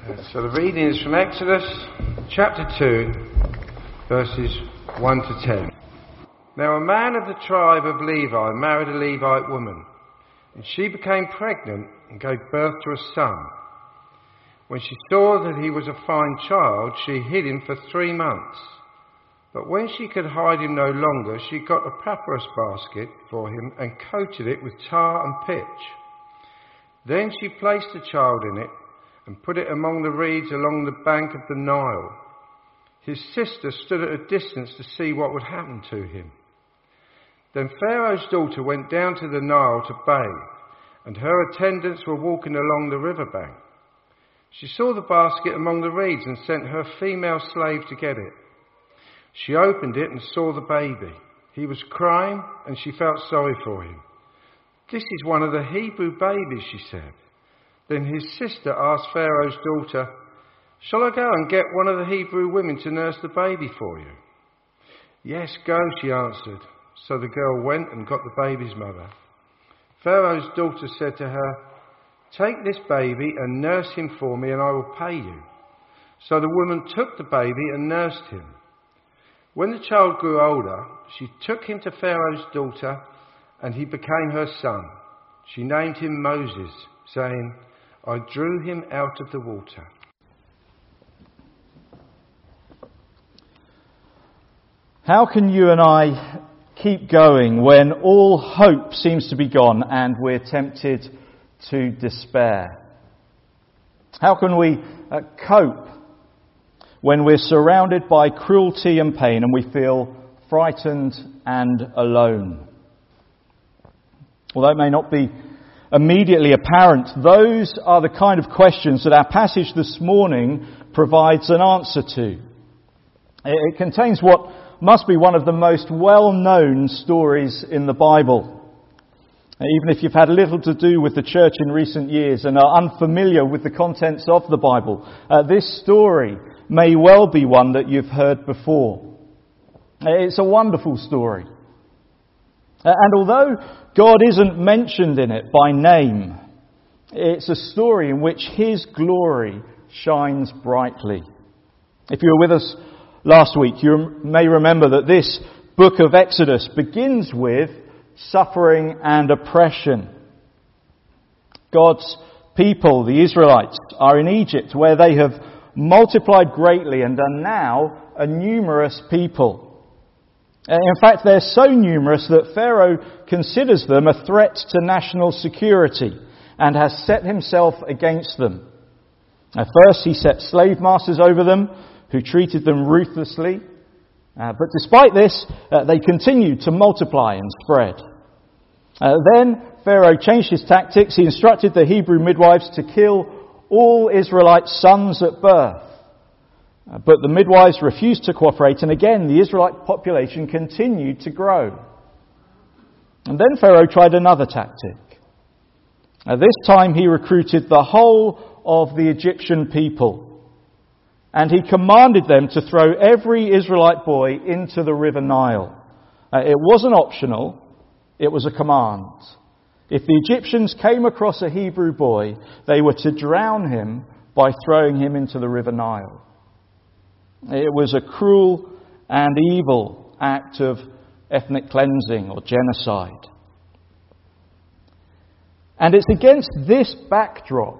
So the reading is from Exodus chapter 2, verses 1 to 10. Now a man of the tribe of Levi married a Levite woman, and she became pregnant and gave birth to a son. When she saw that he was a fine child, she hid him for 3 months. But when she could hide him no longer, she got a papyrus basket for him and coated it with tar and pitch. Then she placed the child in it and put it among the reeds along the bank of the Nile. His sister stood at a distance to see what would happen to him. Then Pharaoh's daughter went down to the Nile to bathe, and her attendants were walking along the riverbank. She saw the basket among the reeds and sent her female slave to get it. She opened it and saw the baby. He was crying, and she felt sorry for him. "This is one of the Hebrew babies," she said. Then his sister asked Pharaoh's daughter, "Shall I go and get one of the Hebrew women to nurse the baby for you?" "Yes, go," she answered. So the girl went and got the baby's mother. Pharaoh's daughter said to her, "Take this baby and nurse him for me, and I will pay you." So the woman took the baby and nursed him. When the child grew older, she took him to Pharaoh's daughter, and he became her son. She named him Moses, saying, "I drew him out of the water." How can you and I keep going when all hope seems to be gone and we're tempted to despair? How can we cope when we're surrounded by cruelty and pain and we feel frightened and alone? Although it may not be immediately apparent, those are the kind of questions that our passage this morning provides an answer to. It contains what must be one of the most well-known stories in the Bible. Even if you've had little to do with the church in recent years and are unfamiliar with the contents of the Bible, this story may well be one that you've heard before. It's a wonderful story. And although God isn't mentioned in it by name, it's a story in which His glory shines brightly. If you were with us last week, you may remember that this book of Exodus begins with suffering and oppression. God's people, the Israelites, are in Egypt, where they have multiplied greatly and are now a numerous people. In fact, they're so numerous that Pharaoh considers them a threat to national security and has set himself against them. At first, he set slave masters over them who treated them ruthlessly. But despite this, they continued to multiply and spread. Then Pharaoh changed his tactics. He instructed the Hebrew midwives to kill all Israelite sons at birth. But the midwives refused to cooperate, and again the Israelite population continued to grow. And then Pharaoh tried another tactic. This time he recruited the whole of the Egyptian people, and he commanded them to throw every Israelite boy into the river Nile. It wasn't optional, it was a command. If the Egyptians came across a Hebrew boy, they were to drown him by throwing him into the river Nile. It was a cruel and evil act of ethnic cleansing or genocide. And it's against this backdrop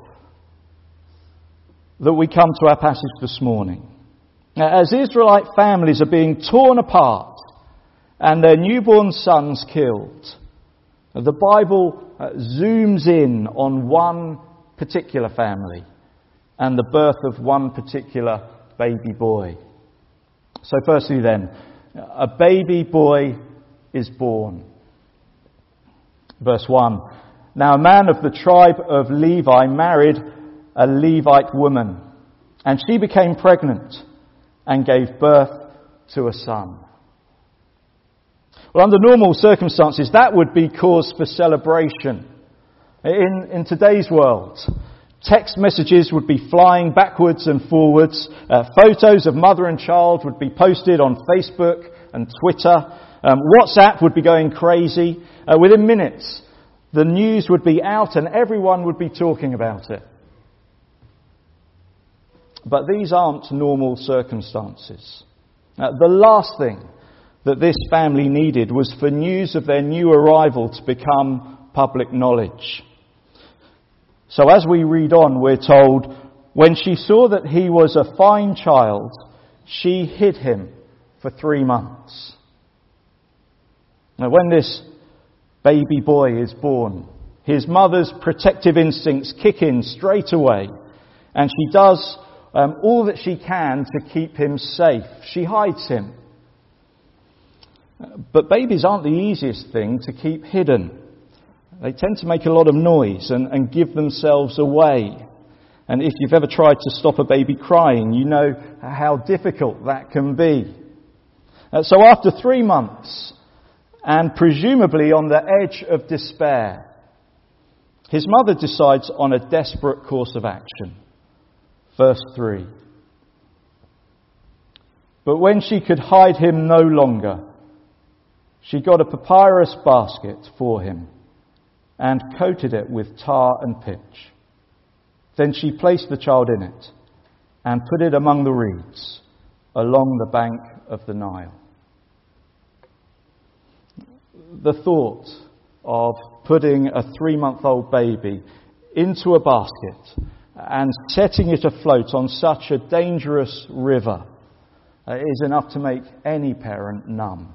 that we come to our passage this morning. As Israelite families are being torn apart and their newborn sons killed, the Bible zooms in on one particular family and the birth of one particular baby boy. So firstly then, a baby boy is born. Verse 1. Now a man of the tribe of Levi married a Levite woman, and she became pregnant and gave birth to a son. Well, under normal circumstances, that would be cause for celebration. In today's world, text messages would be flying backwards and forwards. Photos of mother and child would be posted on Facebook and Twitter. WhatsApp would be going crazy. Within minutes, the news would be out and everyone would be talking about it. But these aren't normal circumstances. The last thing that this family needed was for news of their new arrival to become public knowledge. So as we read on, we're told, when she saw that he was a fine child, she hid him for 3 months. Now, when this baby boy is born, his mother's protective instincts kick in straight away, and she does all that she can to keep him safe. She hides him. But babies aren't the easiest thing to keep hidden. They tend to make a lot of noise and give themselves away. And if you've ever tried to stop a baby crying, you know how difficult that can be. So after 3 months, and presumably on the edge of despair, his mother decides on a desperate course of action. Verse 3. But when she could hide him no longer, she got a papyrus basket for him and coated it with tar and pitch. Then she placed the child in it and put it among the reeds along the bank of the Nile. The thought of putting a 3-month-old baby into a basket and setting it afloat on such a dangerous river is enough to make any parent numb.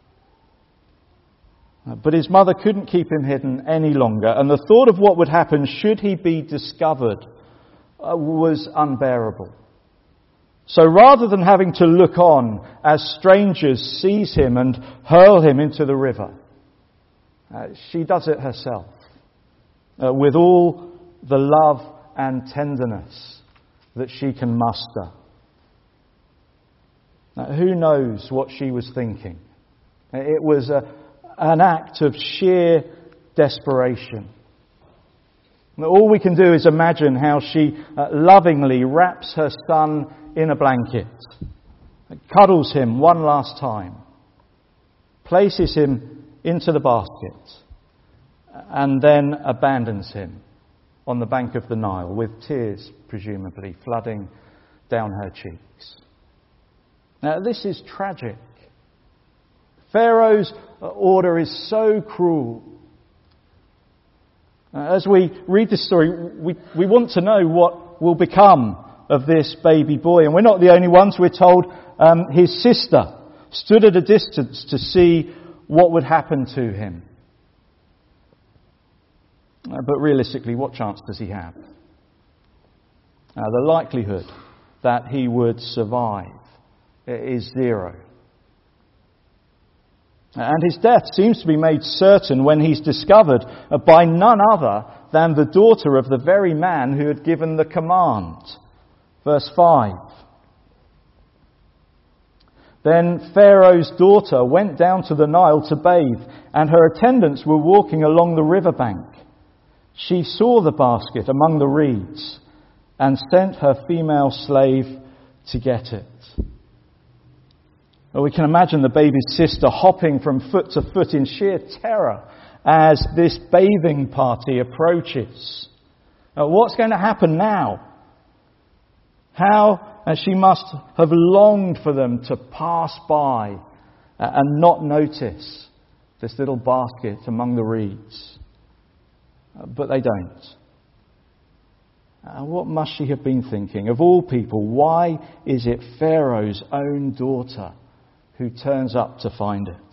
But his mother couldn't keep him hidden any longer, and the thought of what would happen should he be discovered was unbearable. So rather than having to look on as strangers seize him and hurl him into the river, she does it herself with all the love and tenderness that she can muster. Now, who knows what she was thinking? It was an act of sheer desperation. All we can do is imagine how she lovingly wraps her son in a blanket, cuddles him one last time, places him into the basket, and then abandons him on the bank of the Nile, with tears presumably flooding down her cheeks. Now, this is tragic. Pharaoh's order is so cruel. As we read this story, we want to know what will become of this baby boy. And we're not the only ones. We're told his sister stood at a distance to see what would happen to him. But realistically, what chance does he have? The likelihood that he would survive is 0. And his death seems to be made certain when he's discovered by none other than the daughter of the very man who had given the command. Verse 5. Then Pharaoh's daughter went down to the Nile to bathe, and her attendants were walking along the riverbank. She saw the basket among the reeds and sent her female slave to get it. Well, we can imagine the baby's sister hopping from foot to foot in sheer terror as this bathing party approaches. What's going to happen now? How she must have longed for them to pass by and not notice this little basket among the reeds. But they don't. What must she have been thinking? Of all people, why is it Pharaoh's own daughter who turns up to find it?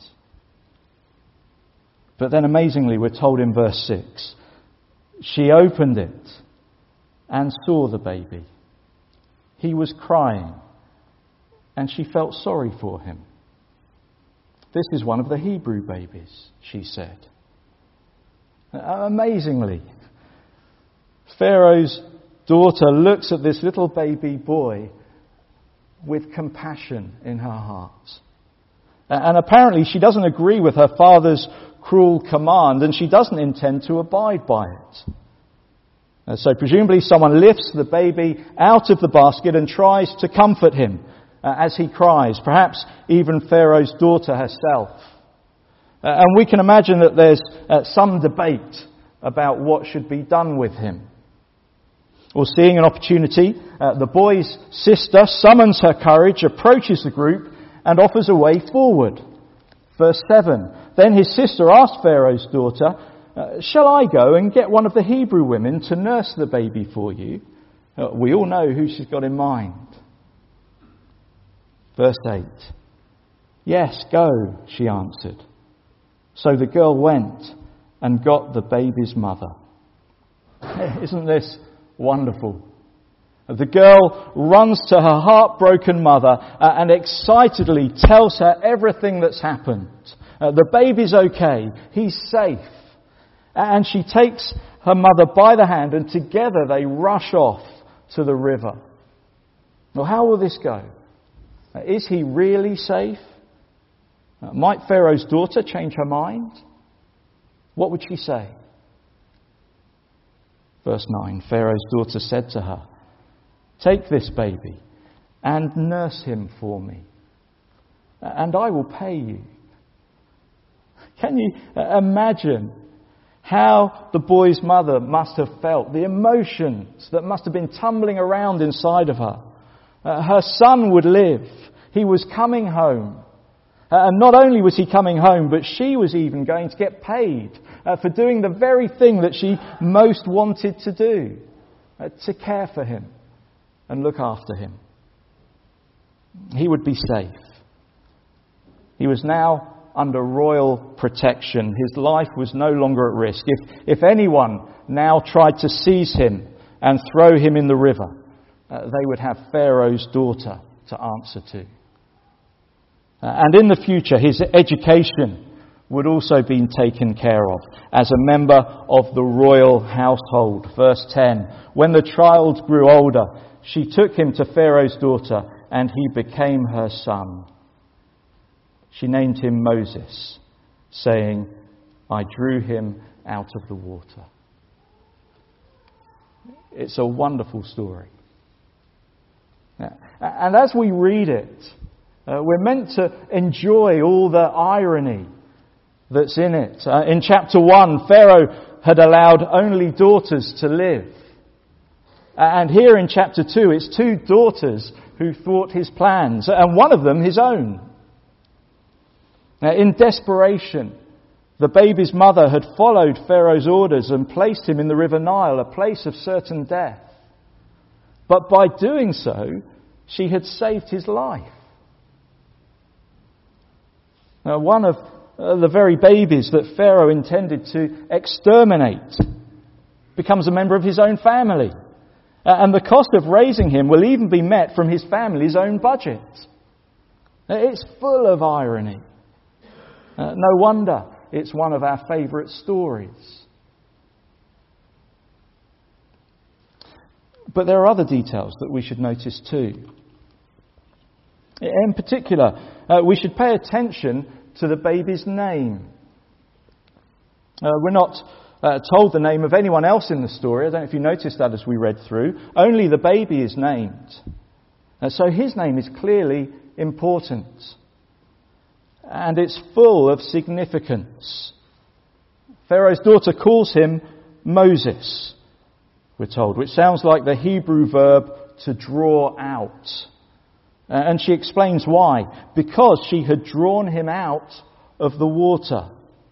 But then amazingly, we're told in verse 6, she opened it and saw the baby. He was crying, and she felt sorry for him. This is one of the Hebrew babies, she said. Amazingly, Pharaoh's daughter looks at this little baby boy with compassion in her heart. And apparently she doesn't agree with her father's cruel command, and she doesn't intend to abide by it. So presumably someone lifts the baby out of the basket and tries to comfort him as he cries, perhaps even Pharaoh's daughter herself. And we can imagine that there's some debate about what should be done with him. Or seeing an opportunity, the boy's sister summons her courage, approaches the group, and offers a way forward. Verse 7, then his sister asked Pharaoh's daughter, shall I go and get one of the Hebrew women to nurse the baby for you? We all know who she's got in mind. Verse 8, yes, go, she answered. So the girl went and got the baby's mother. Isn't this wonderful? The girl runs to her heartbroken mother and excitedly tells her everything that's happened. The baby's okay, he's safe. And she takes her mother by the hand and together they rush off to the river. Well, how will this go? Is he really safe? Might Pharaoh's daughter change her mind? What would she say? Verse 9, Pharaoh's daughter said to her, take this baby and nurse him for me, and I will pay you. Can you imagine how the boy's mother must have felt, the emotions that must have been tumbling around inside of her? Her son would live. He was coming home. And not only was he coming home, but she was even going to get paid for doing the very thing that she most wanted to do, to care for him and look after him. He would be safe. He was now under royal protection. His life was no longer at risk. If anyone now tried to seize him and throw him in the river, they would have Pharaoh's daughter to answer to. And in the future, his education would also be taken care of as a member of the royal household. Verse 10, when the child grew older, she took him to Pharaoh's daughter, and he became her son. She named him Moses, saying, I drew him out of the water. It's a wonderful story. And as we read it, we're meant to enjoy all the irony that's in it. In chapter 1, Pharaoh had allowed only daughters to live. And here in chapter 2, it's two daughters who thwart his plans, and one of them his own. Now, in desperation, the baby's mother had followed Pharaoh's orders and placed him in the River Nile, a place of certain death. But by doing so, she had saved his life. Now, one of the very babies that Pharaoh intended to exterminate becomes a member of his own family. And the cost of raising him will even be met from his family's own budget. It's full of irony. No wonder it's one of our favourite stories. But there are other details that we should notice too. In particular, we should pay attention to the baby's name. We're not told the name of anyone else in the story. I don't know if you noticed that as we read through. Only the baby is named. So his name is clearly important. And it's full of significance. Pharaoh's daughter calls him Moses, we're told, which sounds like the Hebrew verb to draw out. And she explains why. Because she had drawn him out of the water.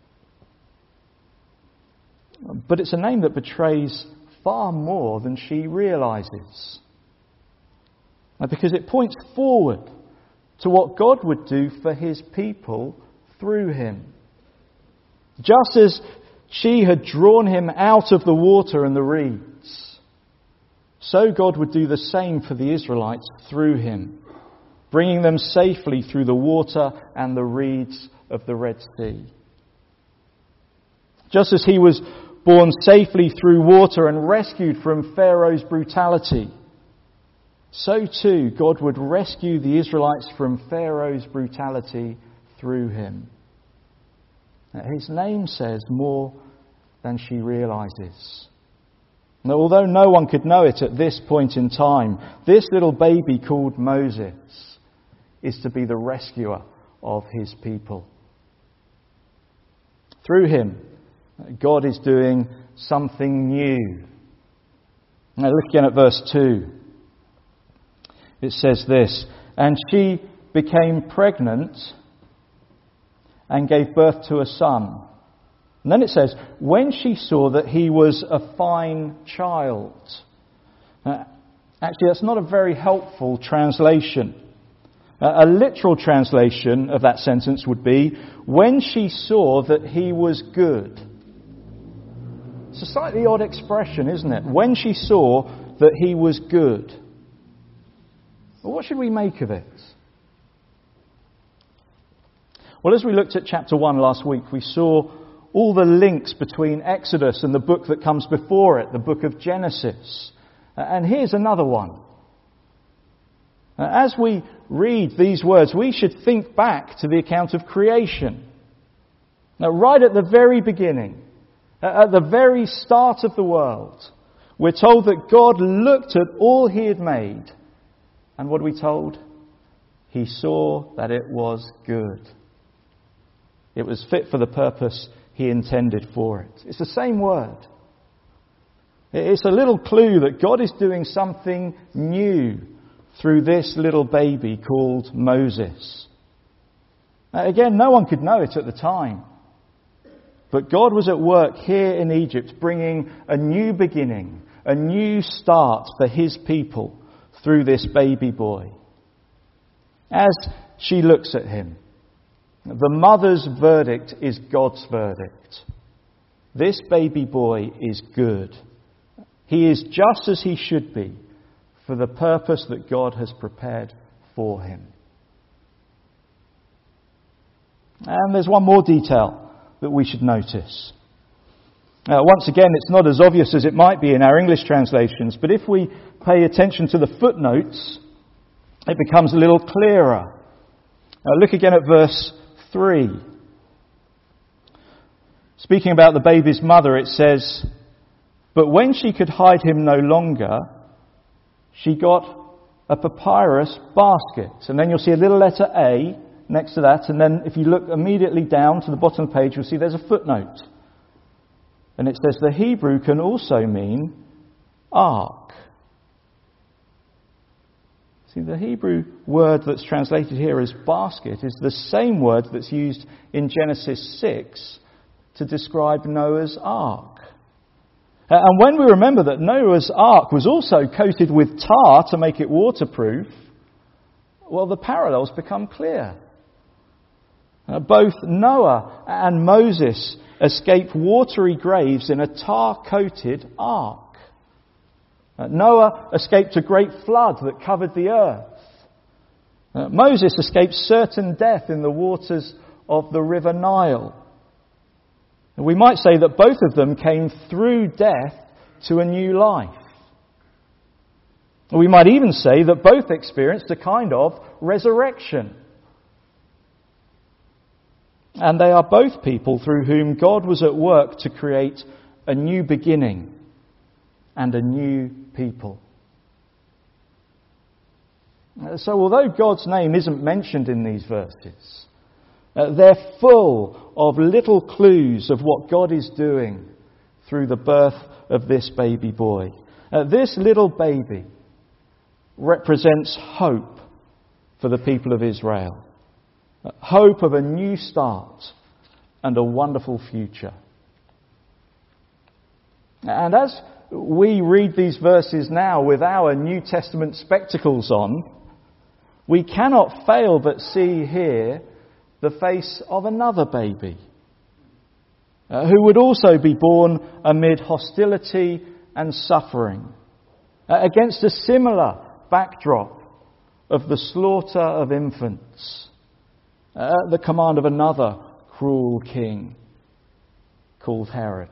But it's a name that betrays far more than she realises. Because it points forward to what God would do for his people through him. Just as she had drawn him out of the water and the reeds, so God would do the same for the Israelites through him, bringing them safely through the water and the reeds of the Red Sea. Just as he was borne safely through water and rescued from Pharaoh's brutality, so too God would rescue the Israelites from Pharaoh's brutality through him. His name says more than she realises. Now, although no one could know it at this point in time, this little baby called Moses is to be the rescuer of his people. Through him, God is doing something new. Now look again at verse 2. It says this, "And she became pregnant and gave birth to a son." And then it says, "when she saw that he was a fine child." Actually, that's not a very helpful translation. A literal translation of that sentence would be, "when she saw that he was good." It's a slightly odd expression, isn't it? When she saw that he was good. Well, what should we make of it? Well, as we looked at chapter 1 last week, we saw all the links between Exodus and the book that comes before it, the book of Genesis. And here's another one. As we read these words, we should think back to the account of creation. Now, right at the very beginning, at the very start of the world, we're told that God looked at all he had made. And what are we told? He saw that it was good. It was fit for the purpose he intended for it. It's the same word. It's a little clue that God is doing something new through this little baby called Moses. Again, no one could know it at the time. But God was at work here in Egypt, bringing a new beginning, a new start for his people through this baby boy. As she looks at him, the mother's verdict is God's verdict. This baby boy is good. He is just as he should be for the purpose that God has prepared for him. And there's one more detail that we should notice. Once again, it's not as obvious as it might be in our English translations, but if we pay attention to the footnotes, it becomes a little clearer. Look again at verse 3. Speaking about the baby's mother, it says, "But when she could hide him no longer, she got a papyrus basket." And then you'll see a little letter A next to that. And then if you look immediately down to the bottom of the page, you'll see there's a footnote. And it says the Hebrew can also mean ark. See, the Hebrew word that's translated here as basket is the same word that's used in Genesis 6 to describe Noah's ark. And when we remember that Noah's ark was also coated with tar to make it waterproof, well, the parallels become clear. Both Noah and Moses escaped watery graves in a tar-coated ark. Noah escaped a great flood that covered the earth. Moses escaped certain death in the waters of the river Nile. We might say that both of them came through death to a new life. We might even say that both experienced a kind of resurrection. And they are both people through whom God was at work to create a new beginning and a new people. So although God's name isn't mentioned in these verses, they're full of little clues of what God is doing through the birth of this baby boy. This little baby represents hope for the people of Israel. Hope of a new start and a wonderful future. And as we read these verses now with our New Testament spectacles on, we cannot fail but see here the face of another baby who would also be born amid hostility and suffering against a similar backdrop of the slaughter of infants at the command of another cruel king called Herod.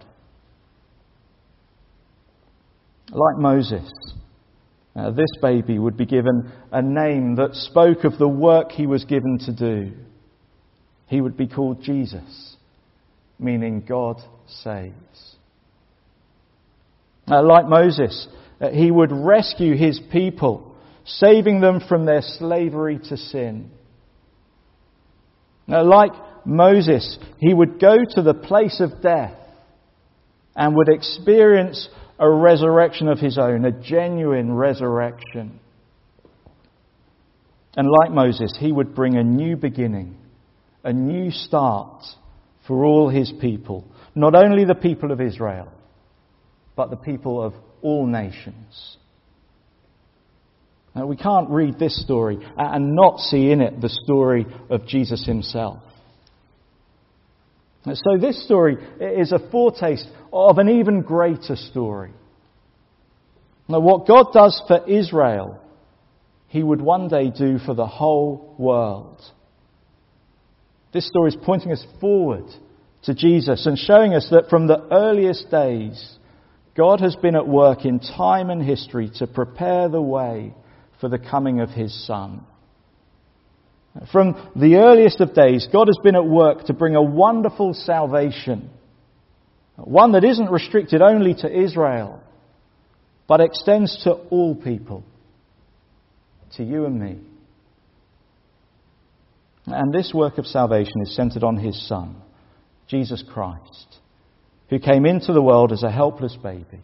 Like Moses, this baby would be given a name that spoke of the work he was given to do. He would be called Jesus, meaning God saves. Like Moses, he would rescue his people, saving them from their slavery to sin. Like Moses, he would go to the place of death and would experience a resurrection of his own, a genuine resurrection. And like Moses, he would bring a new beginning, a new start for all his people. Not only the people of Israel, but the people of all nations. Now, we can't read this story and not see in it the story of Jesus himself. So this story is a foretaste of an even greater story. Now, what God does for Israel, he would one day do for the whole world. This story is pointing us forward to Jesus and showing us that from the earliest days, God has been at work in time and history to prepare the way for the coming of his Son. From the earliest of days, God has been at work to bring a wonderful salvation, one that isn't restricted only to Israel, but extends to all people, to you and me. And this work of salvation is centered on his Son, Jesus Christ, who came into the world as a helpless baby.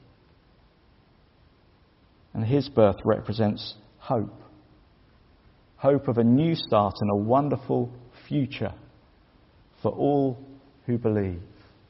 And his birth represents hope. Hope of a new start and a wonderful future for all who believe.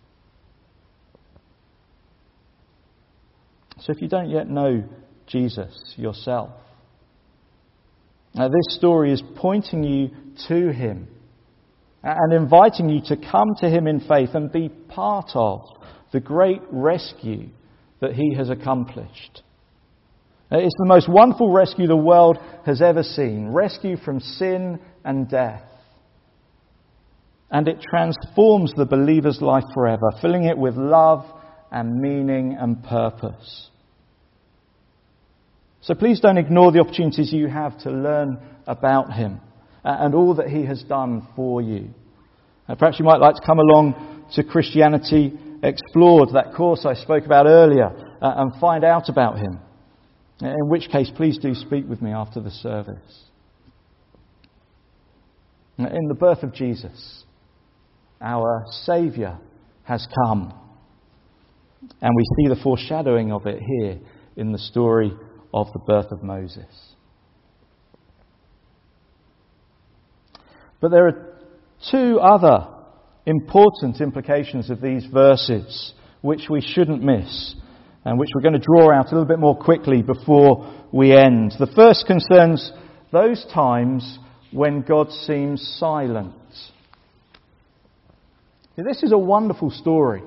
So if you don't yet know Jesus yourself, now this story is pointing you to him and inviting you to come to him in faith and be part of the great rescue that he has accomplished. It's the most wonderful rescue the world has ever seen. Rescue from sin and death. And it transforms the believer's life forever, filling it with love and meaning and purpose. So please don't ignore the opportunities you have to learn about him and all that he has done for you. Perhaps you might like to come along to Christianity Explored, that course I spoke about earlier, and find out about him. In which case, please do speak with me after the service. In the birth of Jesus, our Saviour has come. And we see the foreshadowing of it here in the story of the birth of Moses. But there are two other important implications of these verses which we shouldn't miss, and which we're going to draw out a little bit more quickly before we end. The first concerns those times when God seems silent. This is a wonderful story.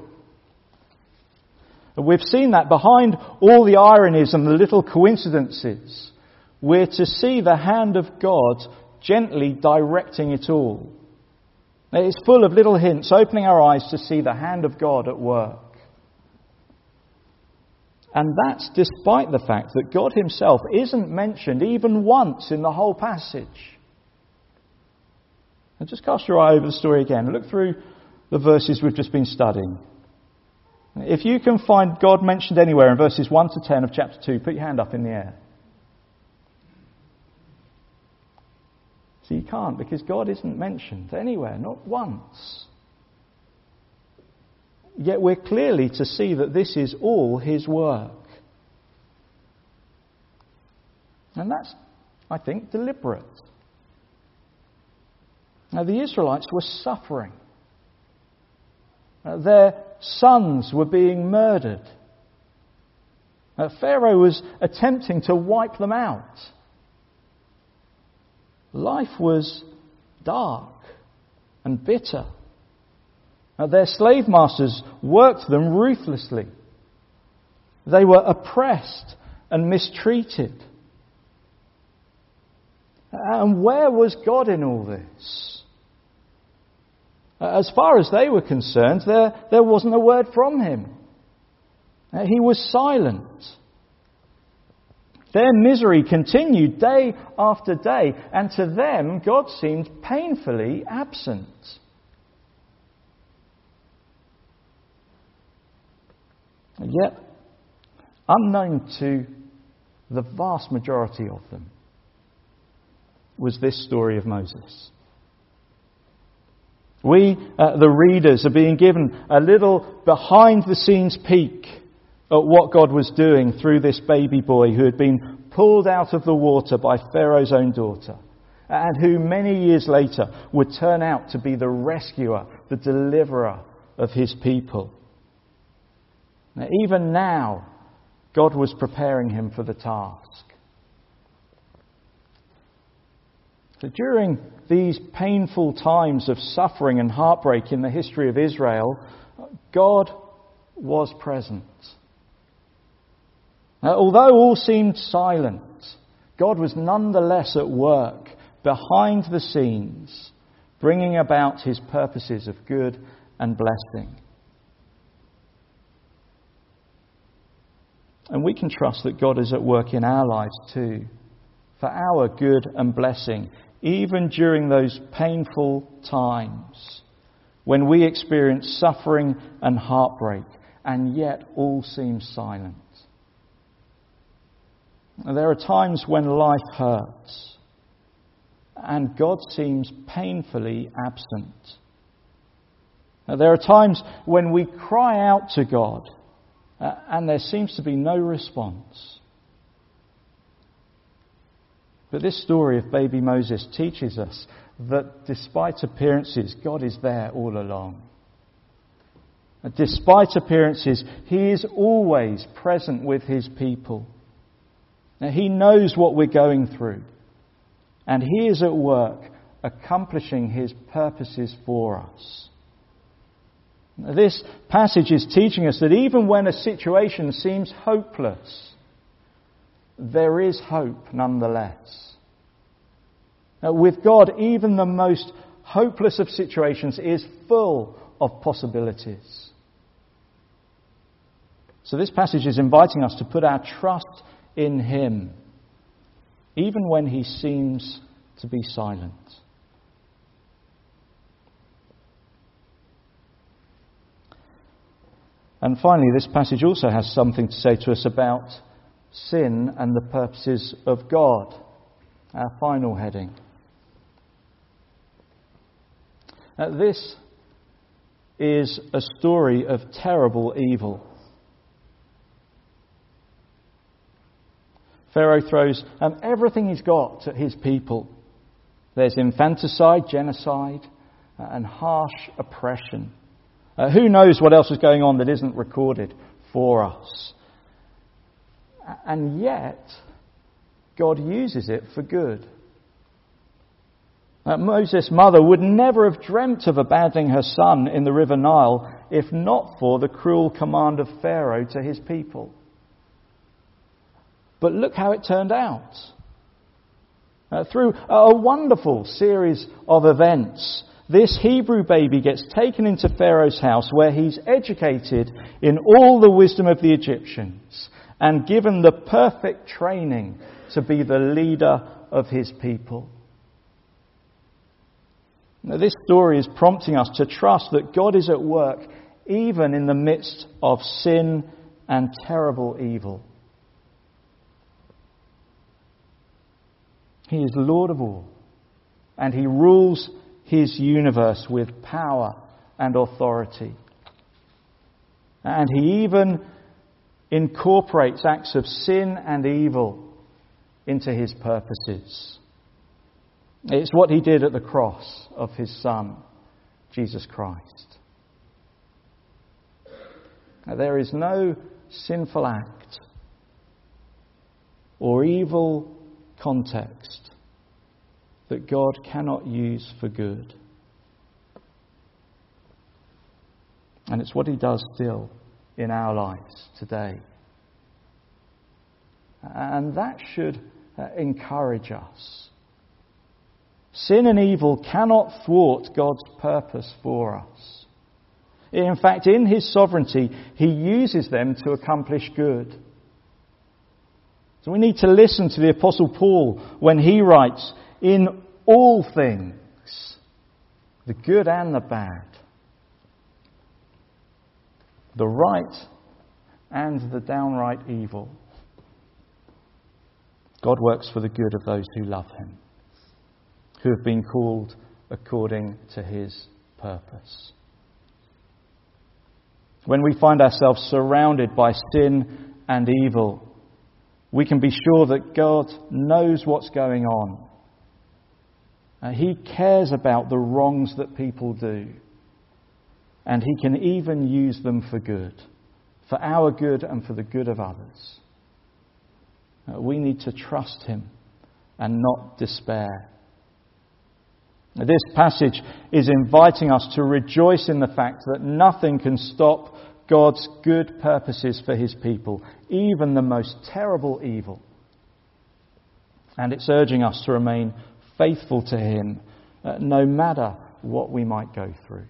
We've seen that behind all the ironies and the little coincidences, we're to see the hand of God gently directing it all. It's full of little hints, opening our eyes to see the hand of God at work. And that's despite the fact that God himself isn't mentioned even once in the whole passage. And just cast your eye over the story again. Look through the verses we've just been studying. If you can find God mentioned anywhere in verses 1 to 10 of chapter 2, put your hand up in the air. So you can't, because God isn't mentioned anywhere, not once. Yet we're clearly to see that this is all his work. And that's, I think, deliberate. Now, the Israelites were suffering. Their sons were being murdered. Pharaoh was attempting to wipe them out. Life was dark and bitter. Their slave masters worked them ruthlessly. They were oppressed and mistreated. And where was God in all this? As far as they were concerned, there wasn't a word from him. He was silent. Their misery continued day after day, and to them, God seemed painfully absent. And yet, unknown to the vast majority of them, was this story of Moses. We, the readers, are being given a little behind-the-scenes peek at what God was doing through this baby boy who had been pulled out of the water by Pharaoh's own daughter, and who many years later would turn out to be the rescuer, the deliverer of his people. Now, even now, God was preparing him for the task. So during these painful times of suffering and heartbreak in the history of Israel, God was present. Now, although all seemed silent, God was nonetheless at work behind the scenes, bringing about his purposes of good and blessing. And we can trust that God is at work in our lives too, for our good and blessing, even during those painful times when we experience suffering and heartbreak, and yet all seems silent. There are times when life hurts, and God seems painfully absent. There are times when we cry out to God, and there seems to be no response. But this story of baby Moses teaches us that despite appearances, God is there all along. Despite appearances, he is always present with his people. Now, he knows what we're going through, and he is at work accomplishing his purposes for us. Now, this passage is teaching us that even when a situation seems hopeless, there is hope nonetheless. Now, with God, even the most hopeless of situations is full of possibilities. So this passage is inviting us to put our trust in him, even when he seems to be silent. And finally, this passage also has something to say to us about sin and the purposes of God, our final heading. This is a story of terrible evil. Pharaoh throws everything he's got at his people. There's infanticide, genocide, and harsh oppression. Who knows what else is going on that isn't recorded for us? And yet, God uses it for good. Moses' mother would never have dreamt of abandoning her son in the River Nile if not for the cruel command of Pharaoh to his people. But look how it turned out. Through a wonderful series of events, this Hebrew baby gets taken into Pharaoh's house, where he's educated in all the wisdom of the Egyptians and given the perfect training to be the leader of his people. Now, this story is prompting us to trust that God is at work even in the midst of sin and terrible evil. He is Lord of all, and he rules his universe with power and authority. And he even incorporates acts of sin and evil into his purposes. It's what he did at the cross of his Son, Jesus Christ. Now, there is no sinful act or evil context that God cannot use for good. And it's what he does still in our lives today. And that should encourage us. Sin and evil cannot thwart God's purpose for us. In fact, in his sovereignty, he uses them to accomplish good. So we need to listen to the Apostle Paul when he writes, "In all things, the good and the bad, the right and the downright evil, God works for the good of those who love him, who have been called according to his purpose." when we find ourselves surrounded by sin and evil, we can be sure that God knows what's going on. He cares about the wrongs that people do. And He can even use them for good, for our good and for the good of others. We need to trust Him and not despair. This passage is inviting us to rejoice in the fact that nothing can stop God's good purposes for His people, even the most terrible evil. And it's urging us to remain faithful to Him, no matter what we might go through.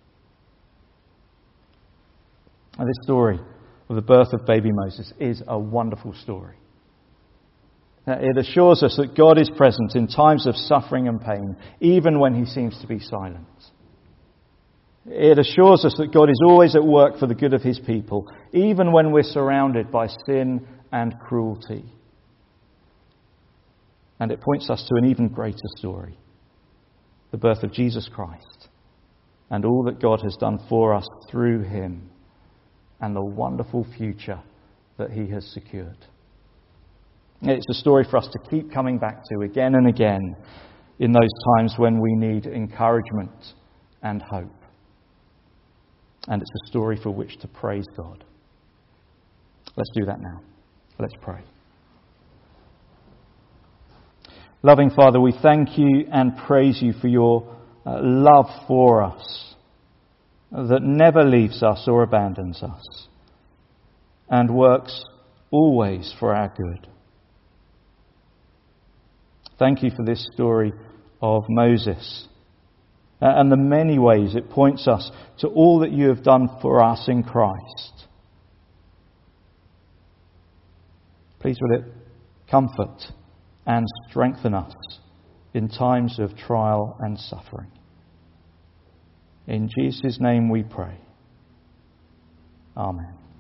And this story of the birth of baby Moses is a wonderful story. It assures us that God is present in times of suffering and pain, even when He seems to be silent. It assures us that God is always at work for the good of His people, even when we're surrounded by sin and cruelty. And it points us to an even greater story, the birth of Jesus Christ, and all that God has done for us through Him, and the wonderful future that He has secured. It's a story for us to keep coming back to again and again in those times when we need encouragement and hope. And it's a story for which to praise God. Let's do that now. Let's pray. Loving Father, we thank You and praise You for Your love for us, that never leaves us or abandons us, and works always for our good. Thank You for this story of Moses and the many ways it points us to all that You have done for us in Christ. Please will it comfort and strengthen us in times of trial and suffering. In Jesus' name we pray. Amen.